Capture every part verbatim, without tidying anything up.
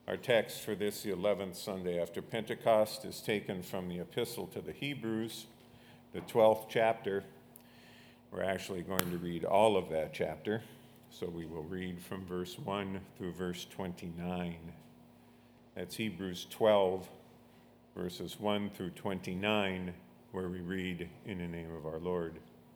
Our text for this, the eleventh Sunday after Pentecost, is taken from the Epistle to the Hebrews, the twelfth chapter. We're actually going to read all of that chapter, so we will read from verse one through verse twenty-nine. That's Hebrews twelve, verses one through twenty-nine, where we read, "In the name of our Lord.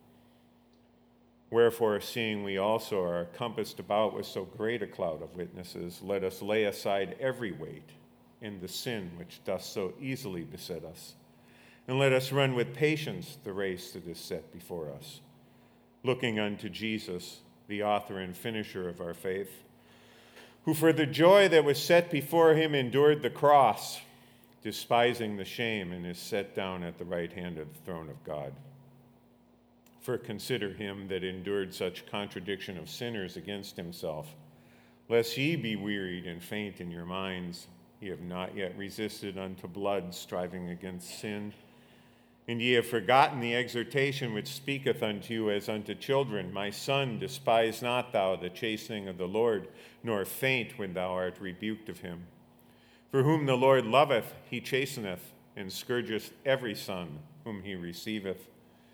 Wherefore, seeing we also are compassed about with so great a cloud of witnesses, let us lay aside every weight and the sin which doth so easily beset us, and let us run with patience the race that is set before us, looking unto Jesus, the author and finisher of our faith, who for the joy that was set before him endured the cross, despising the shame, and is set down at the right hand of the throne of God. For consider him that endured such contradiction of sinners against himself, lest ye be wearied and faint in your minds. Ye have not yet resisted unto blood, striving against sin. And ye have forgotten the exhortation which speaketh unto you as unto children. My son, despise not thou the chastening of the Lord, nor faint when thou art rebuked of him. For whom the Lord loveth, he chasteneth, and scourgeth every son whom he receiveth.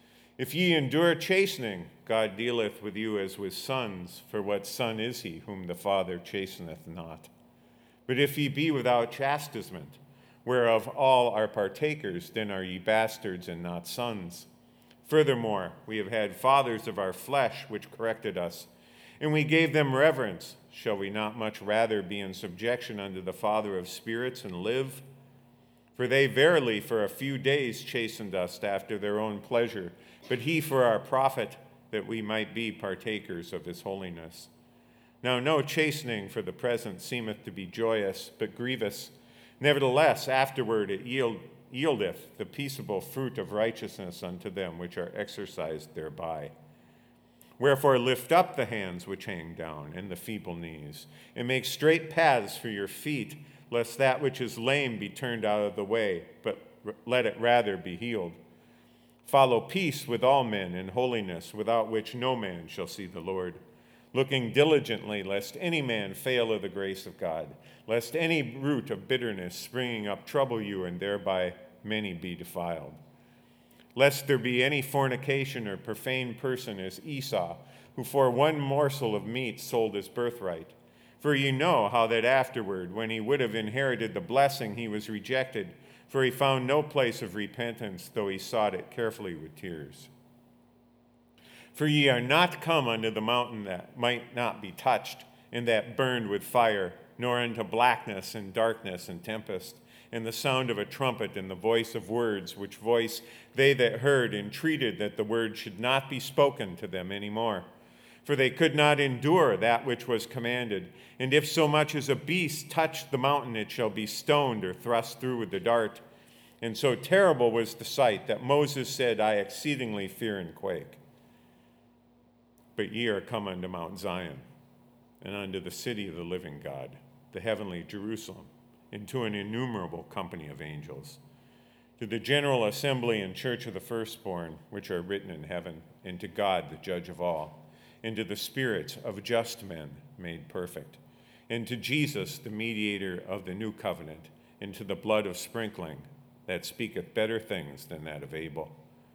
If ye endure chastening, God dealeth with you as with sons, for what son is he whom the Father chasteneth not? But if ye be without chastisement, whereof all are partakers, then are ye bastards and not sons. Furthermore, we have had fathers of our flesh which corrected us, and we gave them reverence. Shall we not much rather be in subjection unto the Father of spirits and live? For they verily for a few days chastened us after their own pleasure, but he for our profit, that we might be partakers of his holiness. Now no chastening for the present seemeth to be joyous, but grievous. Nevertheless, afterward it yield, yieldeth the peaceable fruit of righteousness unto them which are exercised thereby. Wherefore lift up the hands which hang down, and the feeble knees, and make straight paths for your feet, lest that which is lame be turned out of the way, but let it rather be healed. Follow peace with all men and holiness, without which no man shall see the Lord. Looking diligently, lest any man fail of the grace of God, lest any root of bitterness springing up trouble you, and thereby many be defiled. Lest there be any fornication or profane person as Esau, who for one morsel of meat sold his birthright. For ye know how that afterward, when he would have inherited the blessing, he was rejected, for he found no place of repentance, though he sought it carefully with tears. For ye are not come unto the mountain that might not be touched, and that burned with fire, nor unto blackness and darkness and tempest, and the sound of a trumpet and the voice of words, which voice they that heard entreated that the word should not be spoken to them any more. For they could not endure that which was commanded. And if so much as a beast touch the mountain, it shall be stoned or thrust through with the dart. And so terrible was the sight that Moses said, I exceedingly fear and quake. But ye are come unto Mount Zion, and unto the city of the living God, the heavenly Jerusalem, and to an innumerable company of angels, to the general assembly and church of the firstborn, which are written in heaven, and to God, the judge of all, and to the spirits of just men made perfect, and to Jesus, the mediator of the new covenant, and to the blood of sprinkling that speaketh better things than that of Abel.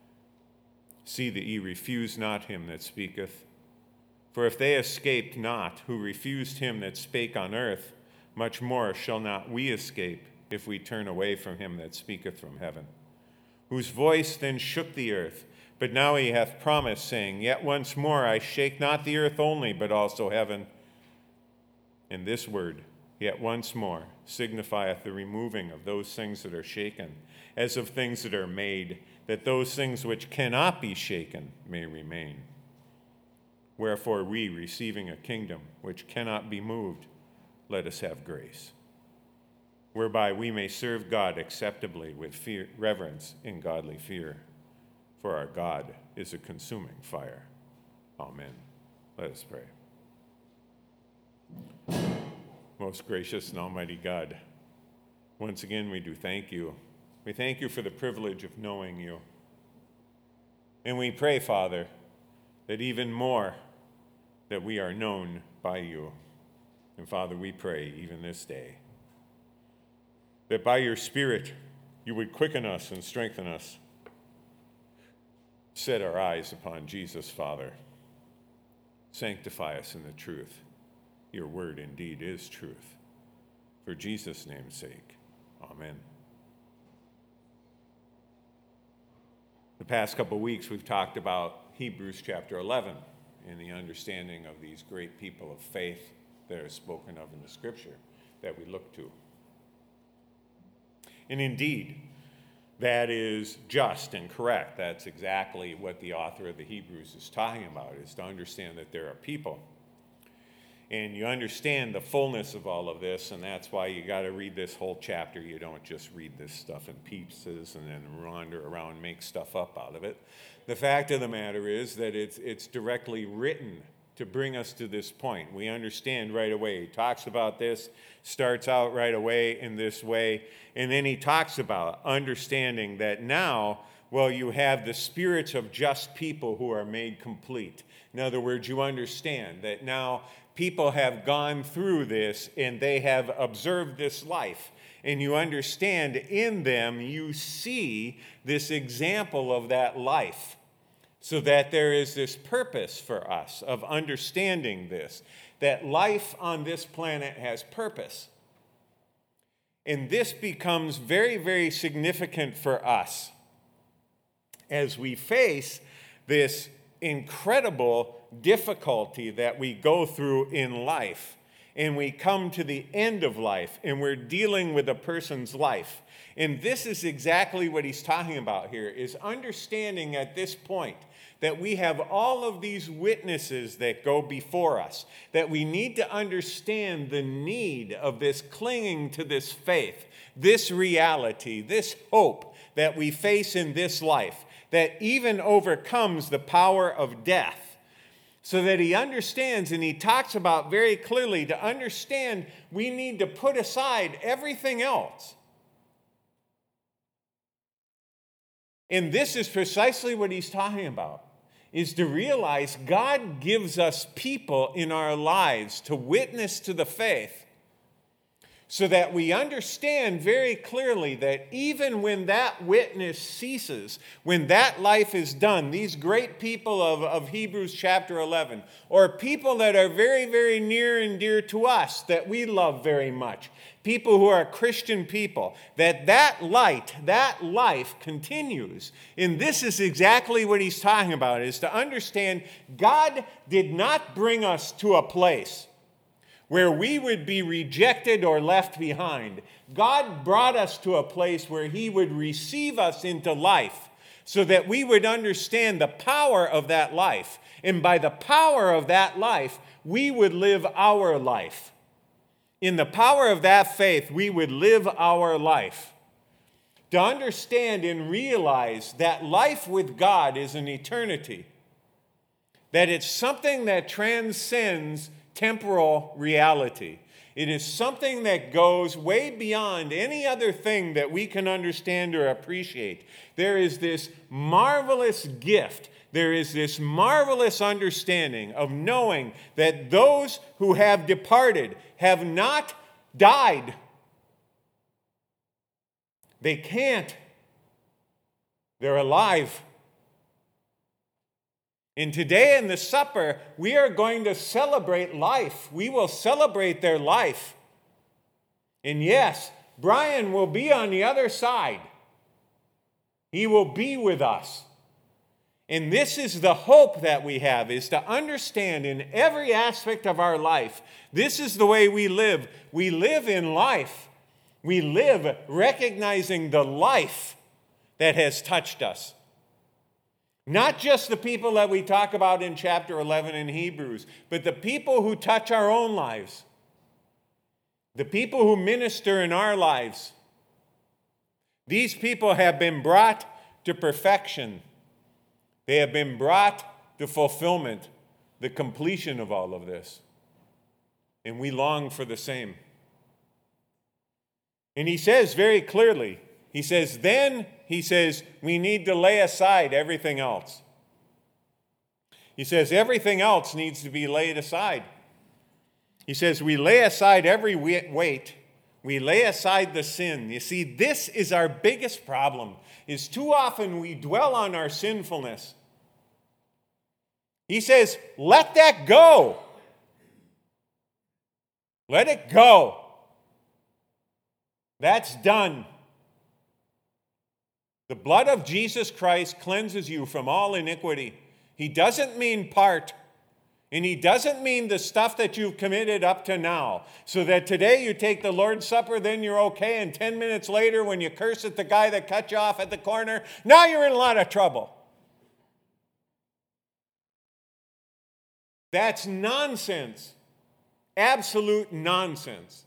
See that ye refuse not him that speaketh. For if they escaped not who refused him that spake on earth, much more shall not we escape if we turn away from him that speaketh from heaven, whose voice then shook the earth. But now he hath promised, saying, Yet once more I shake not the earth only, but also heaven. And this word, yet once more, signifieth the removing of those things that are shaken, as of things that are made, that those things which cannot be shaken may remain. Wherefore we, receiving a kingdom which cannot be moved, let us have grace, whereby we may serve God acceptably with fear, reverence and godly fear. For our God is a consuming fire. Amen. Let us pray. Most gracious and almighty God, once again we do thank you. We thank you for the privilege of knowing you. And we pray, Father, that even more that we are known by you. And Father, we pray even this day that by your Spirit you would quicken us and strengthen us. Set our eyes upon Jesus, Father. Sanctify us in the truth. Your word indeed is truth. For Jesus' name's sake, amen. The past couple of weeks we've talked about Hebrews chapter eleven and the understanding of these great people of faith that are spoken of in the scripture that we look to. And indeed, that is just and correct. That's exactly what the author of the Hebrews is talking about, is to understand that there are people. And you understand the fullness of all of this, and that's why you got to read this whole chapter. You don't just read this stuff in pieces and then wander around and make stuff up out of it. The fact of the matter is that it's, it's directly written to bring us to this point. We understand right away. He talks about this, starts out right away in this way, and then he talks about understanding that now, well, you have the spirits of just people who are made complete. In other words, you understand that now people have gone through this and they have observed this life. And you understand in them, you see this example of that life. So that there is this purpose for us of understanding this, that life on this planet has purpose. And this becomes very, very significant for us as we face this incredible difficulty that we go through in life. And we come to the end of life, and we're dealing with a person's life. And this is exactly what he's talking about here, is understanding at this point that we have all of these witnesses that go before us, that we need to understand the need of this clinging to this faith, this reality, this hope that we face in this life, that even overcomes the power of death. So that he understands, and he talks about very clearly, to understand we need to put aside everything else. And this is precisely what he's talking about, is to realize God gives us people in our lives to witness to the faith, so that we understand very clearly that even when that witness ceases, when that life is done, these great people of, of Hebrews chapter eleven, or people that are very, very near and dear to us, that we love very much, people who are Christian people, that that light, that life continues. And this is exactly what he's talking about, is to understand God did not bring us to a place where we would be rejected or left behind. God brought us to a place where he would receive us into life so that we would understand the power of that life. And by the power of that life, we would live our life. In the power of that faith, we would live our life. To understand and realize that life with God is an eternity, that it's something that transcends temporal reality. It is something that goes way beyond any other thing that we can understand or appreciate. There is this marvelous gift. There is this marvelous understanding of knowing that those who have departed have not died. They can't. They're alive. And today in the supper, we are going to celebrate life. We will celebrate their life. And yes, Brian will be on the other side. He will be with us. And this is the hope that we have, is to understand in every aspect of our life, this is the way we live. We live in life. We live recognizing the life that has touched us. Not just the people that we talk about in chapter eleven in Hebrews, but the people who touch our own lives. The people who minister in our lives. These people have been brought to perfection. They have been brought to fulfillment, the completion of all of this. And we long for the same. And he says very clearly, he says, then, he says, we need to lay aside everything else. He says everything else needs to be laid aside. He says we lay aside every weight We lay aside the sin. You see, this is our biggest problem, is too often we dwell on our sinfulness. He says, let that go. Let it go. That's done. The blood of Jesus Christ cleanses you from all iniquity. He doesn't mean part. And he doesn't mean the stuff that you've committed up to now. So that today you take the Lord's Supper, then you're okay, and ten minutes later when you curse at the guy that cut you off at the corner, now you're in a lot of trouble. That's nonsense. Absolute nonsense.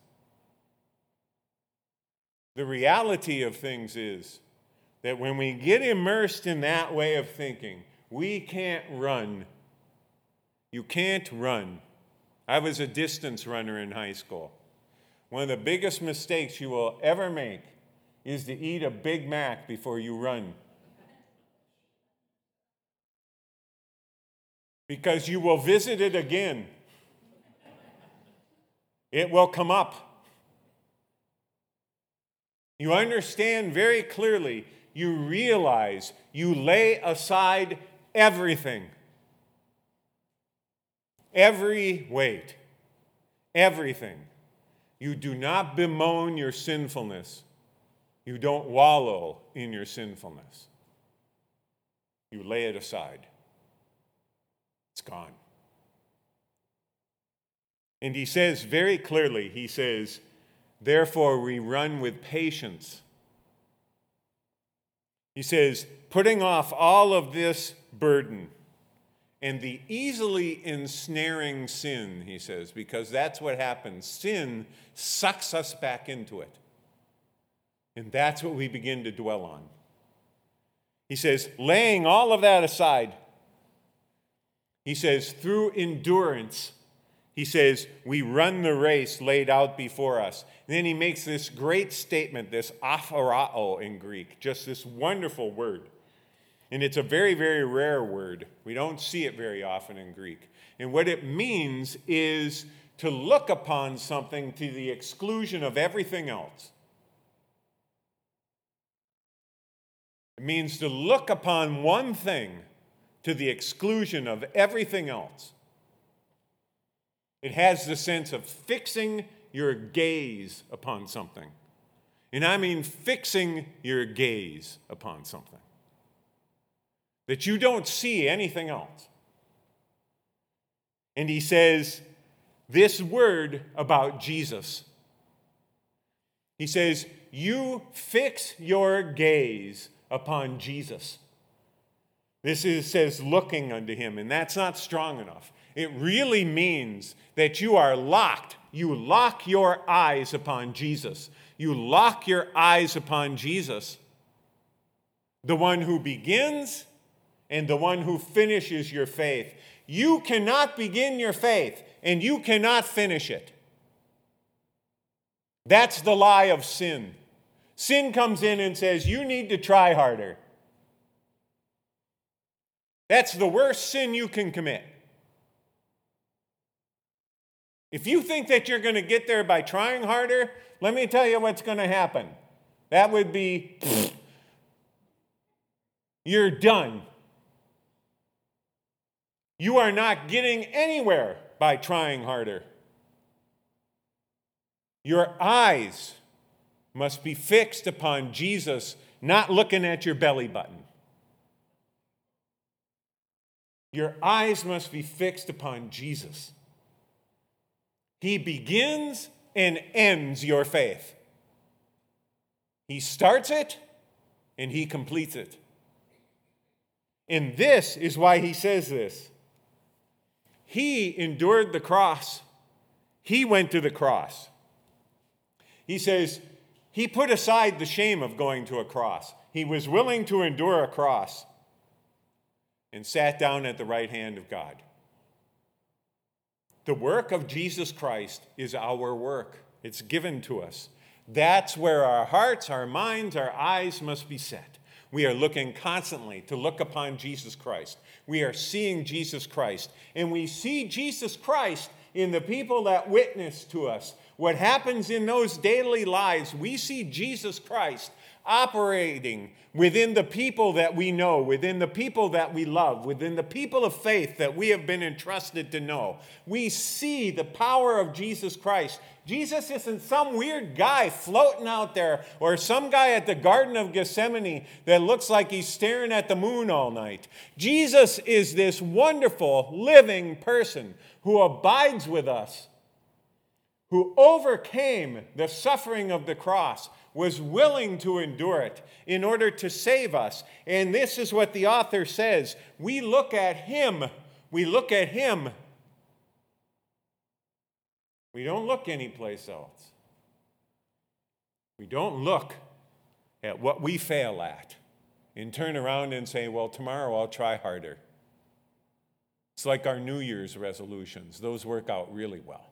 The reality of things is that when we get immersed in that way of thinking, we can't run. You can't run. I was a distance runner in high school. One of the biggest mistakes you will ever make is to eat a Big Mac before you run. Because you will visit it again. It will come up. You understand very clearly, you realize you lay aside everything. Every weight. Everything. You do not bemoan your sinfulness. You don't wallow in your sinfulness. You lay it aside. It's gone. And he says very clearly, he says, therefore we run with patience. He says, putting off all of this burden and the easily ensnaring sin, he says, because that's what happens. Sin sucks us back into it. And that's what we begin to dwell on. He says, laying all of that aside, he says, through endurance, he says, we run the race laid out before us. And then he makes this great statement, this apharao in Greek, just this wonderful word. And it's a very, very rare word. We don't see it very often in Greek. And what it means is to look upon something to the exclusion of everything else. It means to look upon one thing to the exclusion of everything else. It has the sense of fixing your gaze upon something. And I mean fixing your gaze upon something. That you don't see anything else. And he says this word about Jesus. He says, you fix your gaze upon Jesus. This is, says looking unto him, and that's not strong enough. It really means that you are locked. You lock your eyes upon Jesus. You lock your eyes upon Jesus, the one who begins and the one who finishes your faith. You cannot begin your faith, and you cannot finish it. That's the lie of sin. Sin comes in and says, you need to try harder. That's the worst sin you can commit. If you think that you're going to get there by trying harder, let me tell you what's going to happen. That would be, you're done. You are not getting anywhere by trying harder. Your eyes must be fixed upon Jesus, not looking at your belly button. Your eyes must be fixed upon Jesus. He begins and ends your faith. He starts it and he completes it. And this is why he says this. He endured the cross. He went to the cross. He says, he put aside the shame of going to a cross. He was willing to endure a cross and sat down at the right hand of God. The work of Jesus Christ is our work. It's given to us. That's where our hearts, our minds, our eyes must be set. We are looking constantly to look upon Jesus Christ. We are seeing Jesus Christ. And we see Jesus Christ in the people that witness to us. What happens in those daily lives, we see Jesus Christ operating within the people that we know, within the people that we love, within the people of faith that we have been entrusted to know. We see the power of Jesus Christ. Jesus isn't some weird guy floating out there or some guy at the Garden of Gethsemane that looks like he's staring at the moon all night. Jesus is this wonderful, living person who abides with us, who overcame the suffering of the cross, was willing to endure it in order to save us. And this is what the author says. We look at him. We look at him. We don't look anyplace else. We don't look at what we fail at and turn around and say, well, tomorrow I'll try harder. It's like our New Year's resolutions. Those work out really well.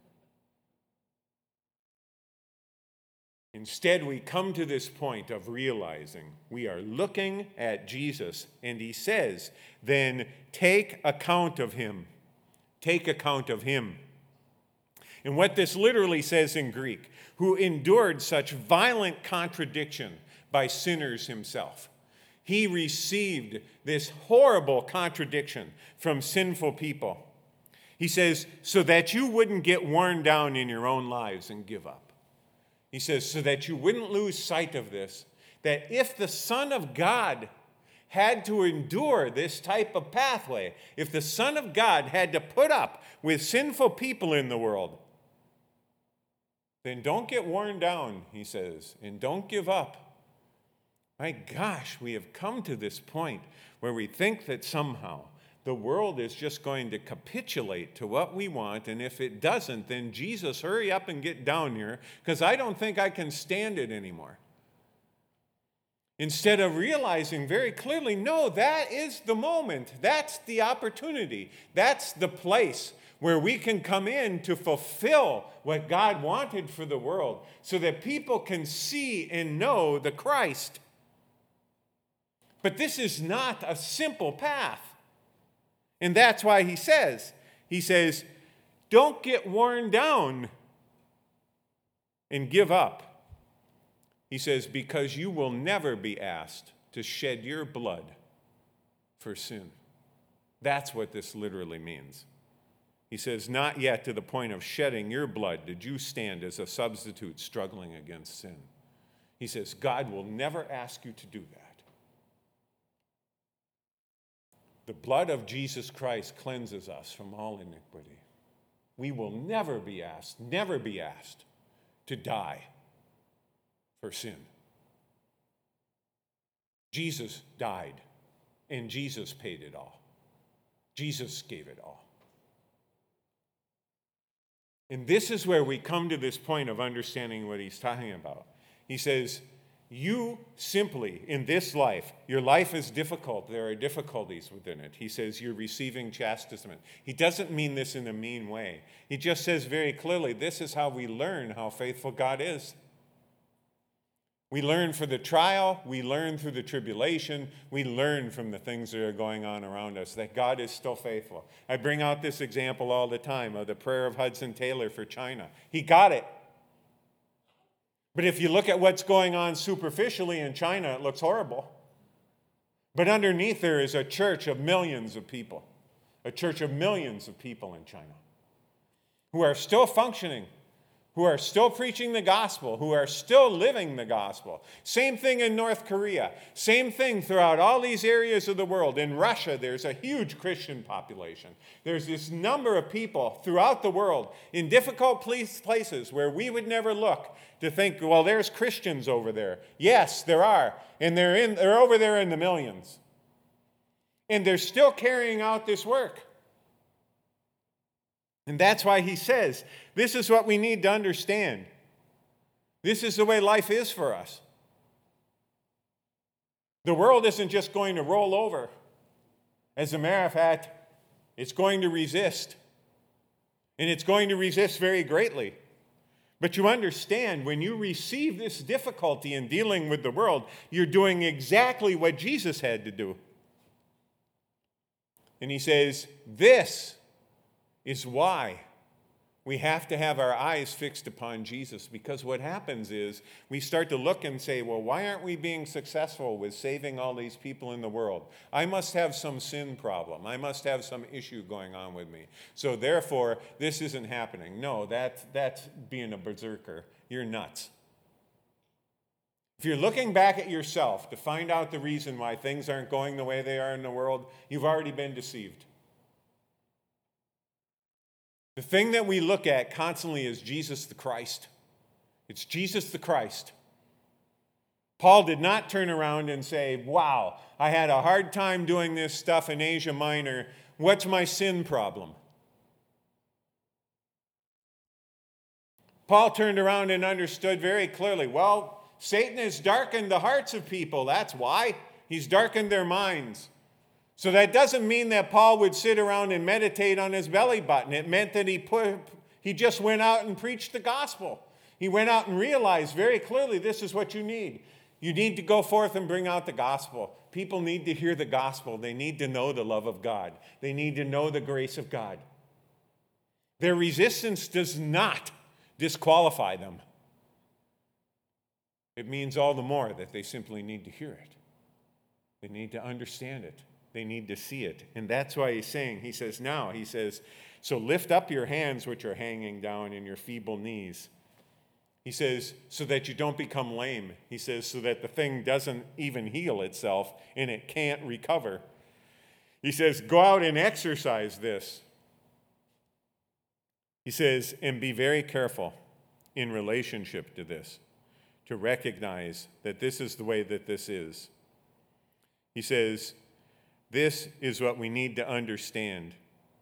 Instead, we come to this point of realizing we are looking at Jesus, and he says, then take account of him. Take account of him. And what this literally says in Greek, who endured such violent contradiction by sinners himself. He received this horrible contradiction from sinful people. He says, so that you wouldn't get worn down in your own lives and give up. He says, so that you wouldn't lose sight of this, that if the Son of God had to endure this type of pathway, if the Son of God had to put up with sinful people in the world, then don't get worn down, he says, and don't give up. My gosh, we have come to this point where we think that somehow the world is just going to capitulate to what we want, and if it doesn't, then Jesus, hurry up and get down here, because I don't think I can stand it anymore. Instead of realizing very clearly, no, that is the moment. That's the opportunity. That's the place where we can come in to fulfill what God wanted for the world so that people can see and know the Christ. But this is not a simple path. And that's why he says, he says, don't get worn down and give up. He says, because you will never be asked to shed your blood for sin. That's what this literally means. He says, not yet to the point of shedding your blood did you stand as a substitute struggling against sin. He says, God will never ask you to do that. The blood of Jesus Christ cleanses us from all iniquity. We will never be asked, never be asked to die for sin. Jesus died, and Jesus paid it all. Jesus gave it all. And this is where we come to this point of understanding what he's talking about. He says, you simply, in this life, your life is difficult. There are difficulties within it. He says you're receiving chastisement. He doesn't mean this in a mean way. He just says very clearly, this is how we learn how faithful God is. We learn for the trial. We learn through the tribulation. We learn from the things that are going on around us, that God is still faithful. I bring out this example all the time of the prayer of Hudson Taylor for China. He got it. But if you look at what's going on superficially in China, it looks horrible. But underneath there is a church of millions of people, a church of millions of people in China who are still functioning, who are still preaching the gospel, who are still living the gospel. Same thing in North Korea. Same thing throughout all these areas of the world. In Russia, there's a huge Christian population. There's this number of people throughout the world in difficult places where we would never look to think, well, there's Christians over there. Yes, there are. And they're in, they're over there in the millions. And they're still carrying out this work. And that's why he says, this is what we need to understand. This is the way life is for us. The world isn't just going to roll over. As a matter of fact, it's going to resist. And it's going to resist very greatly. But you understand, when you receive this difficulty in dealing with the world, you're doing exactly what Jesus had to do. And he says, this is why We have to have our eyes fixed upon Jesus, because what happens is we start to look and say, well, why aren't we being successful with saving all these people in the world? I must have some sin problem. I must have some issue going on with me. So therefore, this isn't happening. No, that, that's being a berserker. You're nuts. If you're looking back at yourself to find out the reason why things aren't going the way they are in the world, you've already been deceived. The thing that we look at constantly is Jesus the Christ. It's Jesus the Christ. Paul did not turn around and say, wow, I had a hard time doing this stuff in Asia Minor. What's my sin problem? Paul turned around and understood very clearly, well, Satan has darkened the hearts of people. That's why. He's darkened their minds. So that doesn't mean that Paul would sit around and meditate on his belly button. It meant that he put, he just went out and preached the gospel. He went out and realized very clearly, this is what you need. You need to go forth and bring out the gospel. People need to hear the gospel. They need to know the love of God. They need to know the grace of God. Their resistance does not disqualify them. It means all the more that they simply need to hear it. They need to understand it. They need to see it. And that's why he's saying, he says now, he says, so lift up your hands which are hanging down and your feeble knees. He says, so that you don't become lame. He says, so that the thing doesn't even heal itself and it can't recover. He says, go out and exercise this. He says, and be very careful in relationship to this, to recognize that this is the way that this is. He says, this is what we need to understand.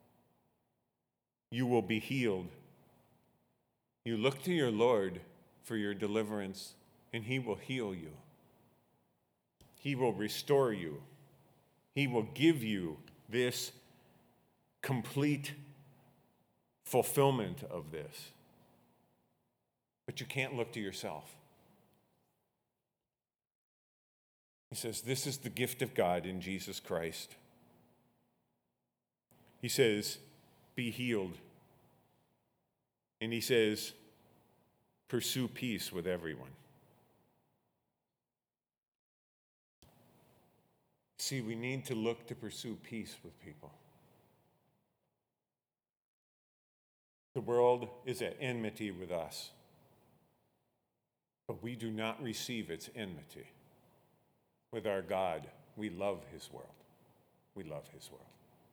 You will be healed. You look to your Lord for your deliverance, and he will heal you. He will restore you. He will give you this complete fulfillment of this. But you can't look to yourself. He says, this is the gift of God in Jesus Christ. He says, be healed. And he says, pursue peace with everyone. See, we need to look to pursue peace with people. The world is at enmity with us, but we do not receive its enmity. With our God, we love his world. We love his world.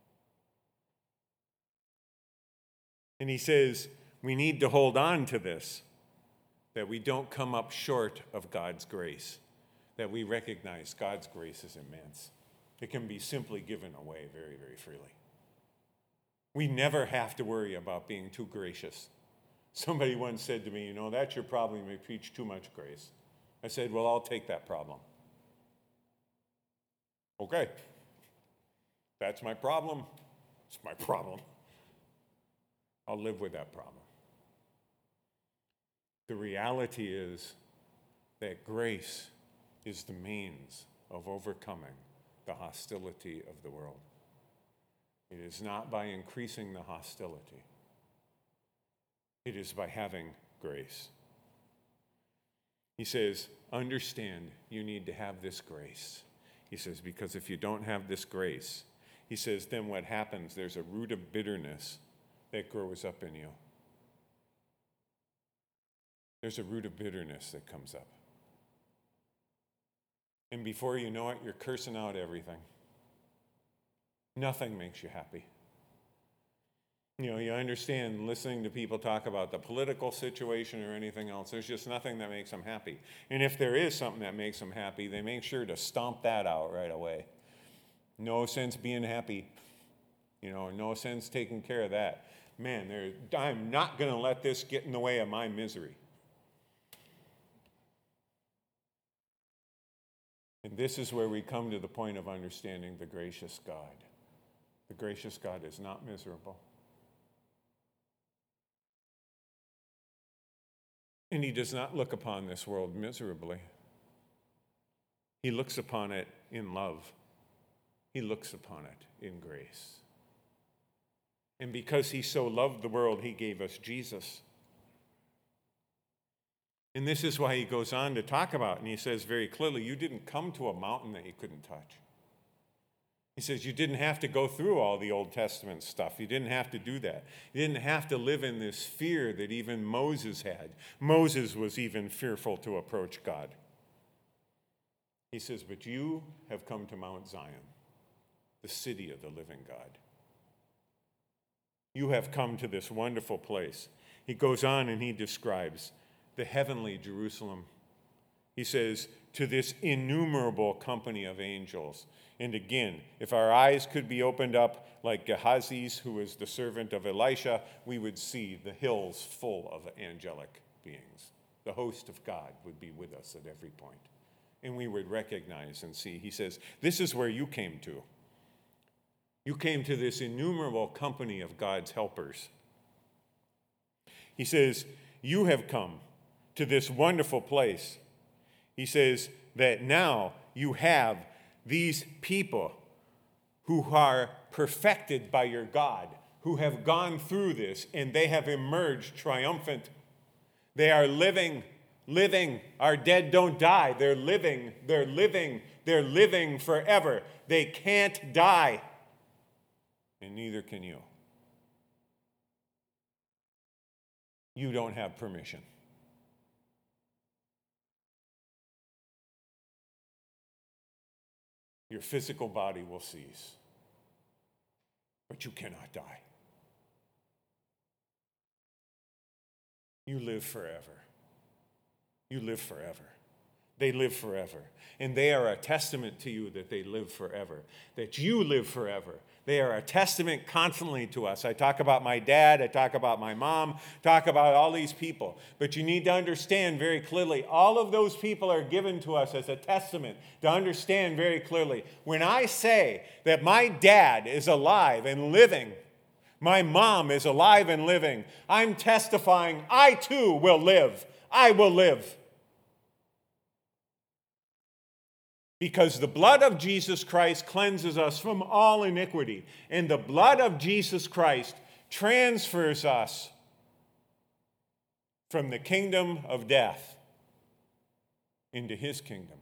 And he says, we need to hold on to this, that we don't come up short of God's grace, that we recognize God's grace is immense. It can be simply given away very, very freely. We never have to worry about being too gracious. Somebody once said to me, you know, that's your problem, you preach too much grace. I said, well, I'll take that problem. Okay, that's my problem. It's my problem. I'll live with that problem. The reality is that grace is the means of overcoming the hostility of the world. It is not by increasing the hostility. It is by having grace. He says, understand you need to have this grace. He says, because if you don't have this grace, he says, then what happens, there's a root of bitterness that grows up in you. There's a root of bitterness that comes up. And before you know it, you're cursing out everything. Nothing makes you happy. You know, you understand listening to people talk about the political situation or anything else, there's just nothing that makes them happy. And if there is something that makes them happy, they make sure to stomp that out right away. No sense being happy. You know, no sense taking care of that. Man, there, I'm not going to let this get in the way of my misery. And this is where we come to the point of understanding the gracious God. The gracious God is not miserable. And he does not look upon this world miserably. He looks upon it in love. He looks upon it in grace. And because he so loved the world, he gave us Jesus. And this is why he goes on to talk about, and he says very clearly, you didn't come to a mountain that you couldn't touch. He says you didn't have to go through all the Old Testament stuff. You didn't have to do that. You didn't have to live in this fear that even Moses had. Moses was even fearful to approach God. He says, but you have come to Mount Zion, the city of the living God. You have come to this wonderful place. He goes on and he describes the heavenly Jerusalem. He says, to this innumerable company of angels. And again, if our eyes could be opened up like Gehazi's, who was the servant of Elisha, we would see the hills full of angelic beings. The host of God would be with us at every point. And we would recognize and see. He says, this is where you came to. You came to this innumerable company of God's helpers. He says, you have come to this wonderful place. He says that now you have these people who are perfected by your God, who have gone through this, and they have emerged triumphant. They are living, living. Our dead don't die. They're living, they're living, they're living forever. They can't die, and neither can you. You don't have permission. Your physical body will cease, but you cannot die. You live forever. You live forever. They live forever. And they are a testament to you that they live forever, that you live forever. They are a testament constantly to us. I talk about my dad, I talk about my mom, talk about all these people. But you need to understand very clearly, all of those people are given to us as a testament to understand very clearly. When I say that my dad is alive and living, my mom is alive and living, I'm testifying I too will live. I will live. Because the blood of Jesus Christ cleanses us from all iniquity. And the blood of Jesus Christ transfers us from the kingdom of death into his kingdom.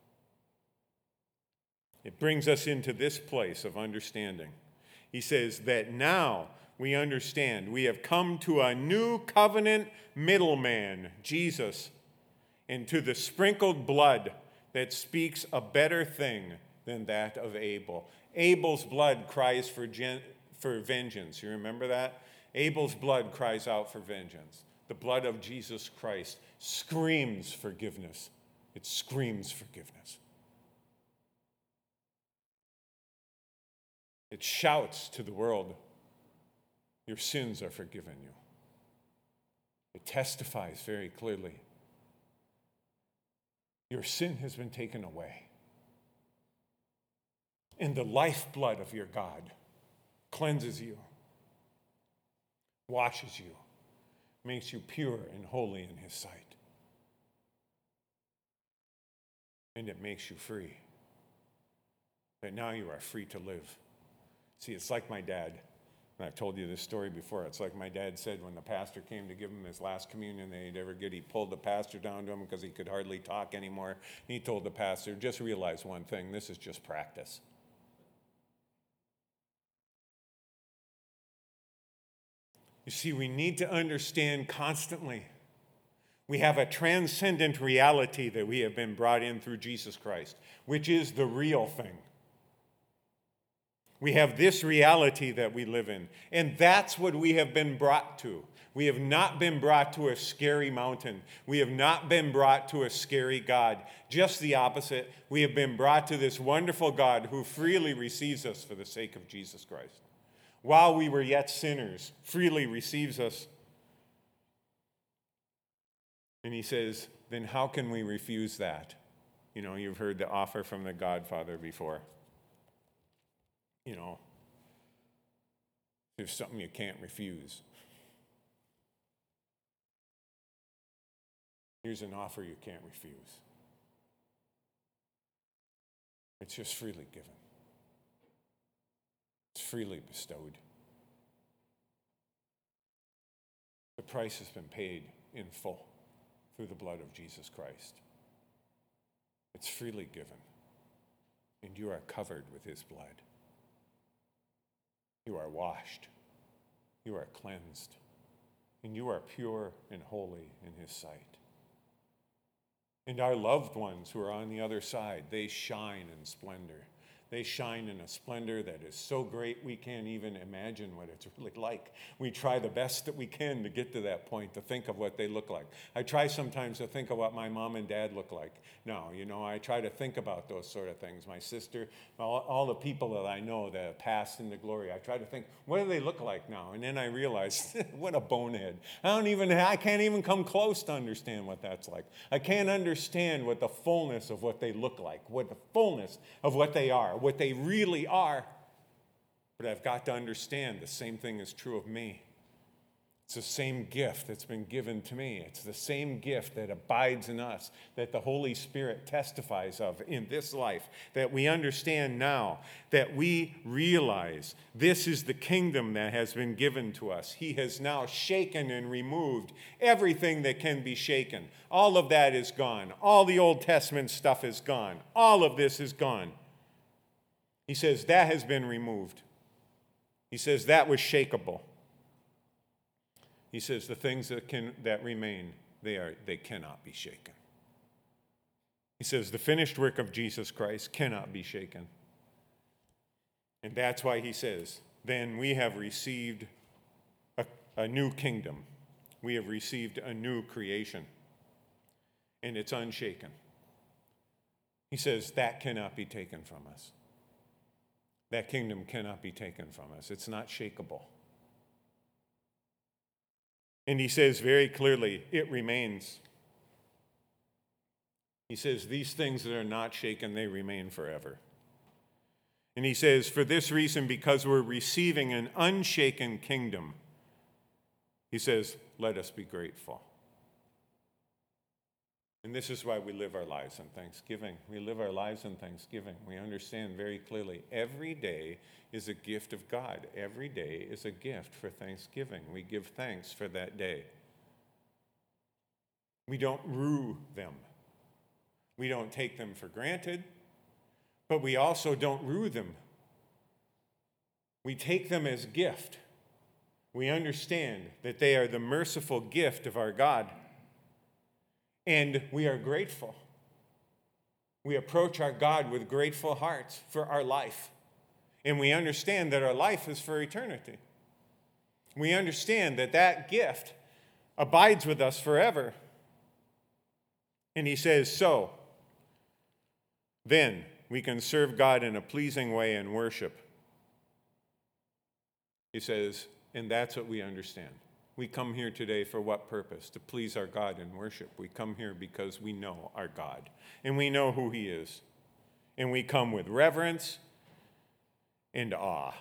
It brings us into this place of understanding. He says that now we understand. We have come to a new covenant middleman, Jesus, and to the sprinkled blood that speaks a better thing than that of Abel. Abel's blood cries for, gen- for vengeance. You remember that? Abel's blood cries out for vengeance. The blood of Jesus Christ screams forgiveness. It screams forgiveness. It shouts to the world, your sins are forgiven you. It testifies very clearly, your sin has been taken away. And the lifeblood of your God cleanses you, washes you, makes you pure and holy in his sight. And it makes you free. That now you are free to live. See, it's like my dad. And I've told you this story before. It's like my dad said when the pastor came to give him his last communion that he'd ever get. He pulled the pastor down to him because he could hardly talk anymore. And he told the pastor, just realize one thing, this is just practice. You see, we need to understand constantly. We have a transcendent reality that we have been brought in through Jesus Christ, which is the real thing. We have this reality that we live in, and that's what we have been brought to. We have not been brought to a scary mountain. We have not been brought to a scary God. Just the opposite. We have been brought to this wonderful God who freely receives us for the sake of Jesus Christ. While we were yet sinners, freely receives us. And he says, then how can we refuse that? You know, you've heard the offer from the Godfather before. You know, there's something you can't refuse. Here's an offer you can't refuse. It's just freely given. It's freely bestowed. The price has been paid in full through the blood of Jesus Christ. It's freely given, and you are covered with his blood. You are washed, you are cleansed, and you are pure and holy in his sight. And our loved ones who are on the other side, they shine in splendor. They shine in a splendor that is so great we can't even imagine what it's really like. We try the best that we can to get to that point, to think of what they look like. I try sometimes to think of what my mom and dad look like. No, you know, I try to think about those sort of things. My sister, all, all the people that I know that have passed into glory, I try to think, what do they look like now? And then I realize, what a bonehead. I don't even, I can't even come close to understand what that's like. I can't understand what the fullness of what they look like, what the fullness of what they are, what they really are. But I've got to understand the same thing is true of me. It's the same gift that's been given to me. It's the same gift that abides in us, that the Holy Spirit testifies of in this life, that we understand now, that we realize this is the kingdom that has been given to us. He has now shaken and removed everything that can be shaken. All of that is gone. All the Old Testament stuff is gone. All of this is gone. He says that has been removed. He says that was shakeable. He says the things that can that remain, they are they cannot be shaken. He says the finished work of Jesus Christ cannot be shaken. And that's why he says, then we have received a, a new kingdom. We have received a new creation. And it's unshaken. He says that cannot be taken from us. That kingdom cannot be taken from us. It's not shakeable. And he says very clearly, it remains. He says, these things that are not shaken, they remain forever. And he says, for this reason, because we're receiving an unshaken kingdom, he says, let us be grateful. And this is why we live our lives in thanksgiving. We live our lives in thanksgiving. We understand very clearly every day is a gift of God. Every day is a gift for thanksgiving. We give thanks for that day. We don't rue them. We don't take them for granted, but we also don't rue them. We take them as gift. We understand that they are the merciful gift of our God. And we are grateful. We approach our God with grateful hearts for our life. And we understand that our life is for eternity. We understand that that gift abides with us forever. And he says, so, then we can serve God in a pleasing way and worship. He says, and that's what we understand. We come here today for what purpose? To please our God in worship. We come here because we know our God, and we know who he is. And we come with reverence and awe.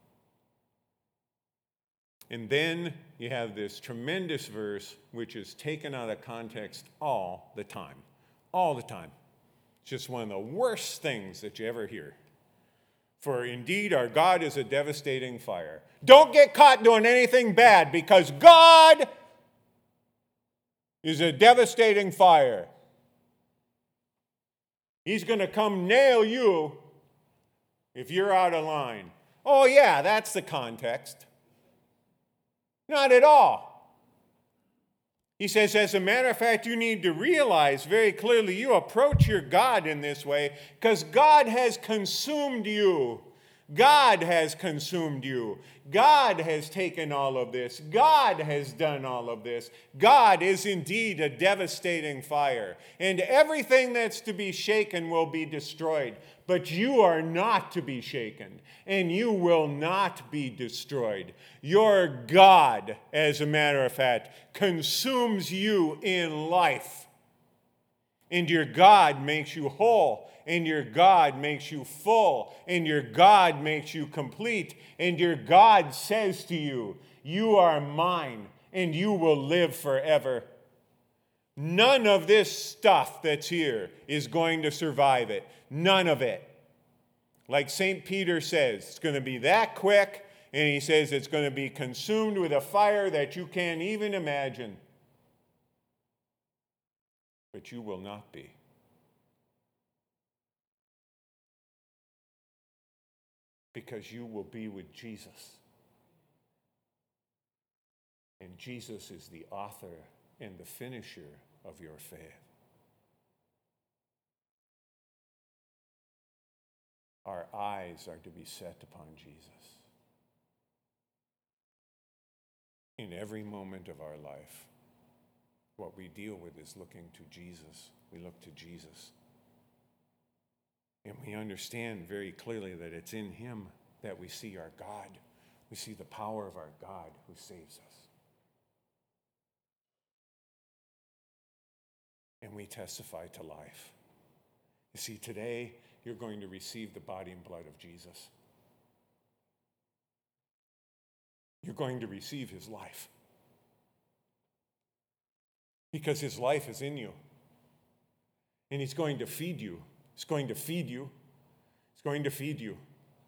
And then you have this tremendous verse, which is taken out of context all the time. All the time. It's just one of the worst things that you ever hear. For indeed, our God is a devastating fire. Don't get caught doing anything bad, because God is a devastating fire. He's going to come nail you if you're out of line. Oh, yeah, that's the context. Not at all. He says, as a matter of fact, you need to realize very clearly you approach your God in this way because God has consumed you. God has consumed you. God has taken all of this. God has done all of this. God is indeed a devastating fire. And everything that's to be shaken will be destroyed. But you are not to be shaken. And you will not be destroyed. Your God, as a matter of fact, consumes you in life. And your God makes you whole. And your God makes you full, and your God makes you complete, and your God says to you, you are mine, and you will live forever. None of this stuff that's here is going to survive it. None of it. Like Saint Peter says, it's going to be that quick, And he says it's going to be consumed with a fire that you can't even imagine. But you will not be. Because you will be with Jesus. And Jesus is the author and the finisher of your faith. Our eyes are to be set upon Jesus. In every moment of our life, what we deal with is looking to Jesus. We look to Jesus. And we understand very clearly that it's in him that we see our God. We see the power of our God who saves us. And we testify to life. You see, today you're going to receive the body and blood of Jesus. You're going to receive his life. Because his life is in you. And he's going to feed you. He's going to feed you. He's going to feed you.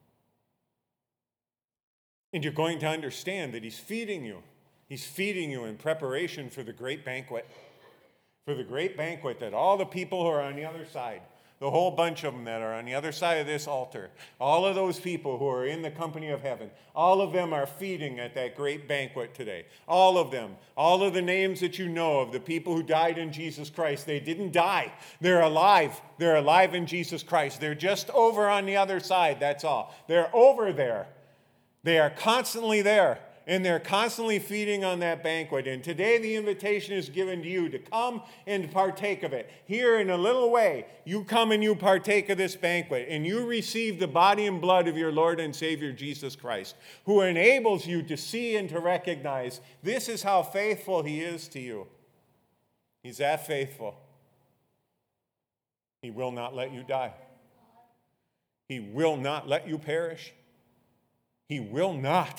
And you're going to understand that he's feeding you. He's feeding you in preparation for the great banquet. For the great banquet that all the people who are on the other side, the whole bunch of them that are on the other side of this altar, all of those people who are in the company of heaven, all of them are feeding at that great banquet today. All of them. All of the names that you know of the people who died in Jesus Christ, they didn't die. They're alive. They're alive in Jesus Christ. They're just over on the other side, that's all. They're over there. They are constantly there. And they're constantly feeding on that banquet. And today the invitation is given to you to come and partake of it. Here in a little way, you come and you partake of this banquet. And you receive the body and blood of your Lord and Savior Jesus Christ, who enables you to see and to recognize this is how faithful he is to you. He's that faithful. He will not let you die. He will not let you perish. He will not.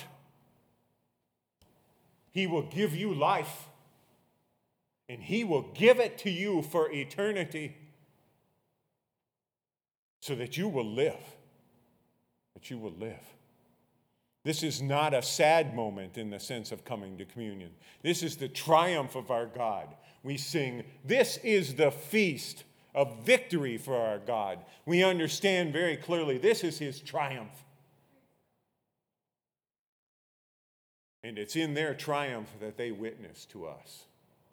He will give you life, and he will give it to you for eternity so that you will live, that you will live. This is not a sad moment in the sense of coming to communion. This is the triumph of our God. We sing, this is the feast of victory for our God. We understand very clearly this is his triumph. And it's in their triumph that they witness to us.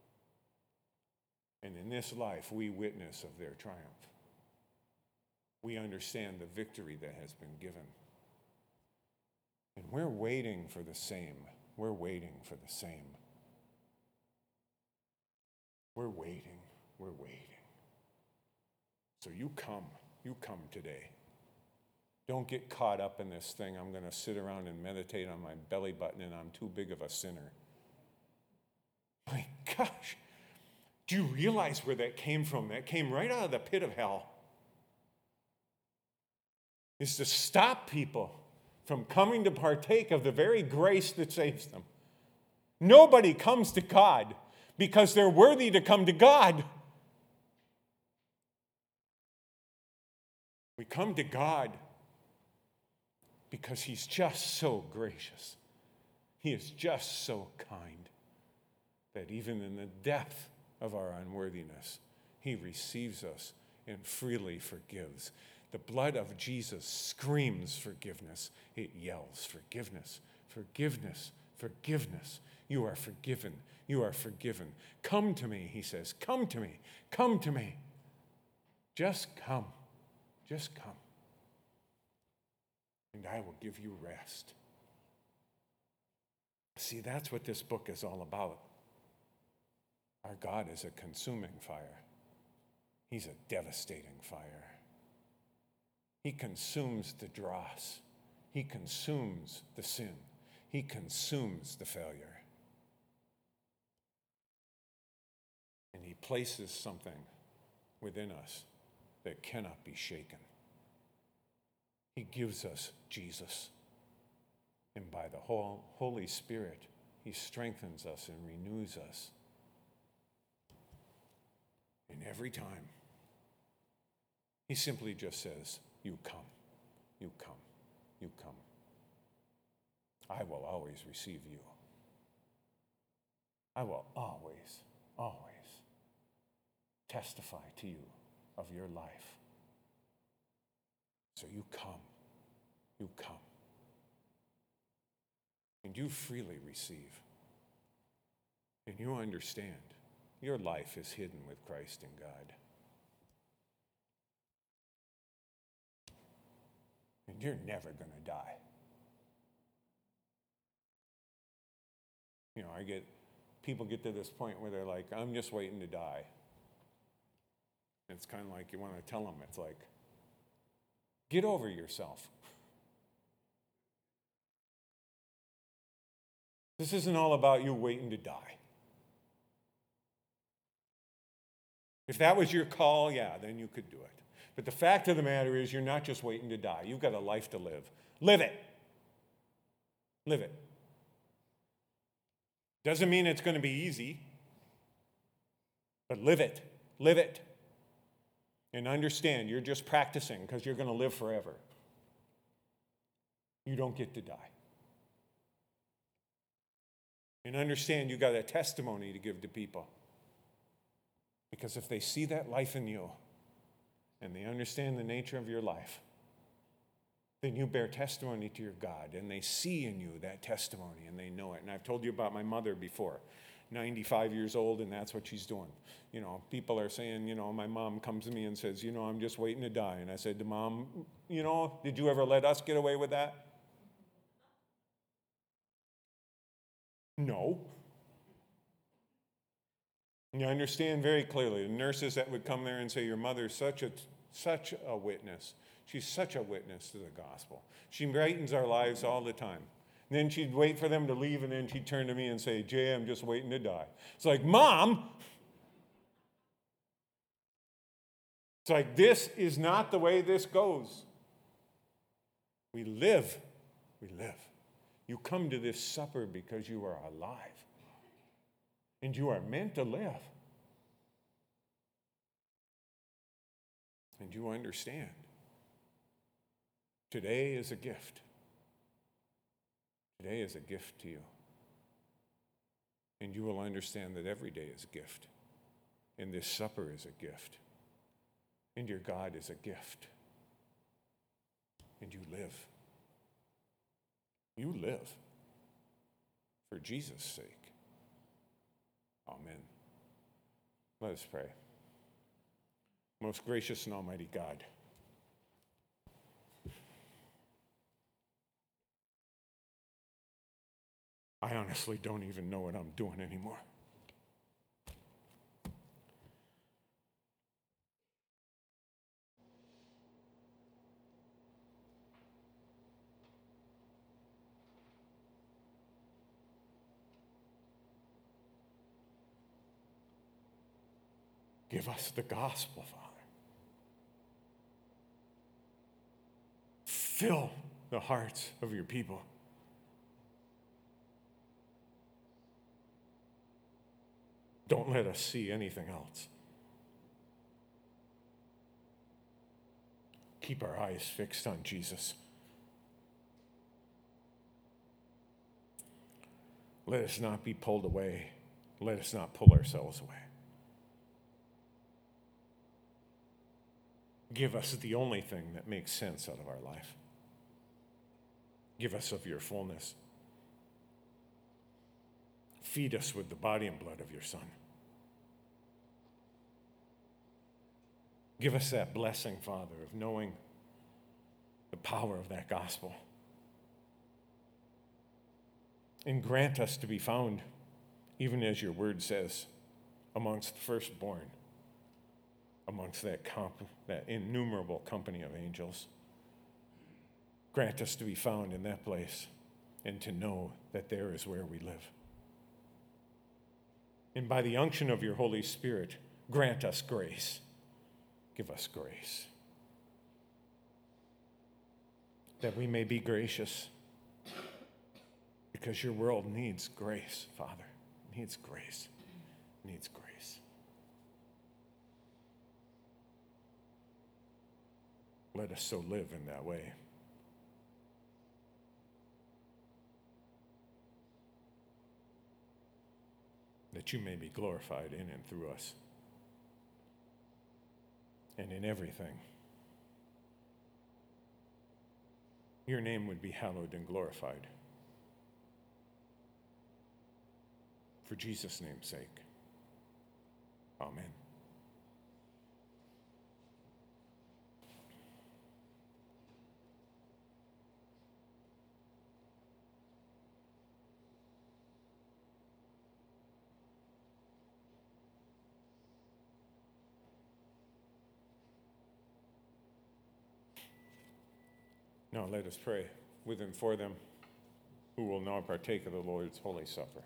And in this life, we witness of their triumph. We understand the victory that has been given. And we're waiting for the same. We're waiting for the same. We're waiting. We're waiting. So you come. You come today. Don't get caught up in this thing. I'm going to sit around and meditate on my belly button and I'm too big of a sinner. My gosh, do you realize where that came from? That came right out of the pit of hell. It's to stop people from coming to partake of the very grace that saves them. Nobody comes to God because they're worthy to come to God. We come to God because he's just so gracious. He is just so kind that even in the depth of our unworthiness, he receives us and freely forgives. The blood of Jesus screams forgiveness. It yells forgiveness, forgiveness, forgiveness. You are forgiven. You are forgiven. Come to me, he says. Come to me. Come to me. Just come. Just come. And I will give you rest. See, that's what this book is all about. Our God is a consuming fire. He's a devastating fire. He consumes the dross. He consumes the sin. He consumes the failure. And he places something within us that cannot be shaken. He gives us Jesus. And by the whole Holy Spirit, he strengthens us and renews us. And every time, he simply just says, you come, you come, you come. I will always receive you. I will always, always testify to you of your life. So you come, you come, and you freely receive. And you understand your life is hidden with Christ in God. And you're never going to die. You know, I get, people get to this point where they're like, I'm just waiting to die. And it's kind of like you want to tell them, it's like, get over yourself. This isn't all about you waiting to die. If that was your call, yeah, then you could do it. But the fact of the matter is, you're not just waiting to die. You've got a life to live. Live it. Live it. Doesn't mean it's going to be easy, but live it. Live it. And understand, you're just practicing because you're going to live forever. You don't get to die. And understand, you got a testimony to give to people. Because if they see that life in you, and they understand the nature of your life, then you bear testimony to your God, and they see in you that testimony, and they know it. And I've told you about my mother before, ninety-five years old, and that's what she's doing. You know, people are saying, you know, my mom comes to me and says, you know, I'm just waiting to die. And I said to Mom, you know, did you ever let us get away with that? No. You understand very clearly, the nurses that would come there and say, your mother's such a, such a witness. She's such a witness to the gospel. She brightens our lives all the time. And then she'd wait for them to leave, and then she'd turn to me and say, Jay, I'm just waiting to die. It's like, Mom! It's like, this is not the way this goes. We live. We live. You come to this supper because you are alive. And you are meant to live. And you understand. Today is a gift. Today is a gift to you. And you will understand that every day is a gift. And this supper is a gift. And your God is a gift. And you live. You live for Jesus' sake. Amen. Let us pray. Most gracious and almighty God, I honestly don't even know what I'm doing anymore. Give us the gospel, Father. Fill the hearts of your people. Don't let us see anything else. Keep our eyes fixed on Jesus. Let us not be pulled away. Let us not pull ourselves away. Give us the only thing that makes sense out of our life. Give us of your fullness. Feed us with the body and blood of your Son. Give us that blessing, Father, of knowing the power of that gospel. And grant us to be found, even as your word says, amongst the firstborn, amongst that, comp- that innumerable company of angels. Grant us to be found in that place and to know that there is where we live. And by the unction of your Holy Spirit, grant us grace. Give us grace. That we may be gracious. Because your world needs grace, Father. Needs grace. Needs grace. Let us so live in that way. that you may be glorified in and through us and in everything. Your name would be hallowed and glorified. For Jesus' name's sake. Amen. Now let us pray with and for them who will now partake of the Lord's Holy Supper.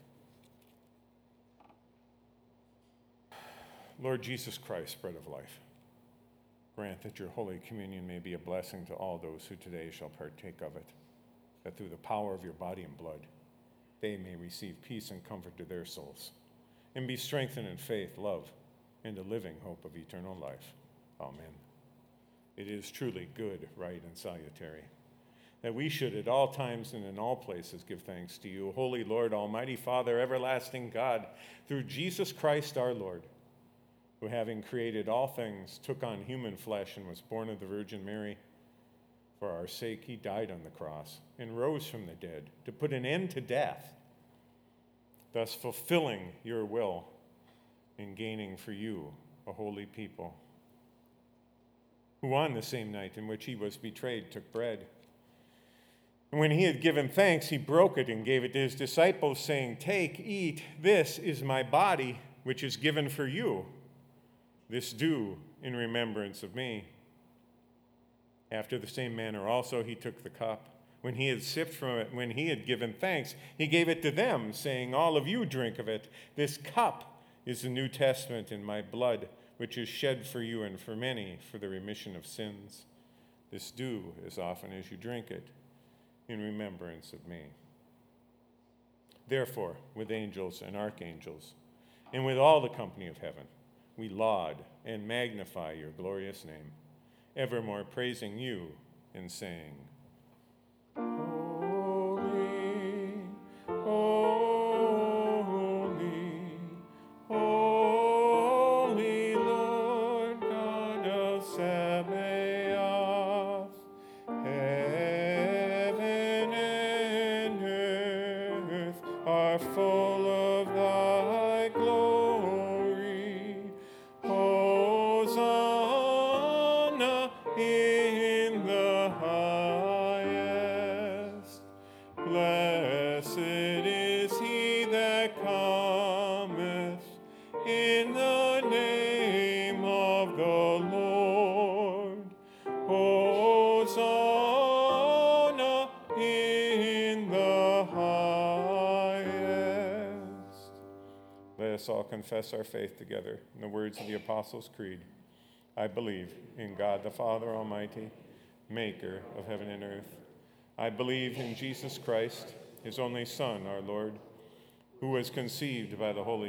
Lord Jesus Christ, bread of life, grant that your Holy Communion may be a blessing to all those who today shall partake of it, that through the power of your body and blood, they may receive peace and comfort to their souls, and be strengthened in faith, love, and the living hope of eternal life. Amen. It is truly good, right, and salutary that we should at all times and in all places give thanks to you, Holy Lord, Almighty Father, everlasting God, through Jesus Christ our Lord, who having created all things, took on human flesh and was born of the Virgin Mary. For our sake he died on the cross and rose from the dead to put an end to death, thus fulfilling your will and gaining for you a holy people, who on the same night in which he was betrayed took bread. And when he had given thanks, he broke it and gave it to his disciples, saying, "Take, eat, this is my body, which is given for you. This do in remembrance of me." After the same manner also he took the cup. When he had sipped from it, when he had given thanks, he gave it to them, saying, "All of you drink of it. This cup is the New Testament in my blood, which is shed for you and for many for the remission of sins. This do as often as you drink it in remembrance of me." Therefore, with angels and archangels, and with all the company of heaven, we laud and magnify your glorious name, evermore praising you and saying, "Holy, holy, holy Lord God of Sabaoth, heaven and earth are full of thy glory. Hosanna in the highest. Blessed is he that cometh in the name of the Lord. Hosanna in the highest. Let us all confess our faith together in the words of the Apostles' Creed. I believe in God the Father Almighty, maker of heaven and earth. I believe in Jesus Christ, his only Son, our Lord, who was conceived by the Holy